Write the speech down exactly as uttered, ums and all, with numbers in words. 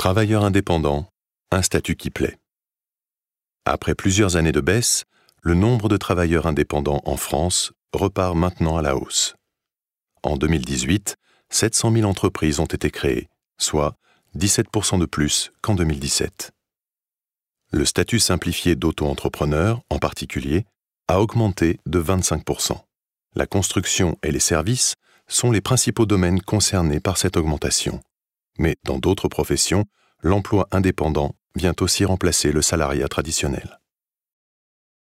Travailleur indépendant, un statut qui plaît. Après plusieurs années de baisse, le nombre de travailleurs indépendants en France repart maintenant à la hausse. En deux mille dix-huit, sept cent mille entreprises ont été créées, soit dix-sept pour cent de plus qu'en deux mille dix-sept. Le statut simplifié d'auto-entrepreneur, en particulier, a augmenté de vingt-cinq pour cent. La construction et les services sont les principaux domaines concernés par cette augmentation. Mais dans d'autres professions, l'emploi indépendant vient aussi remplacer le salariat traditionnel.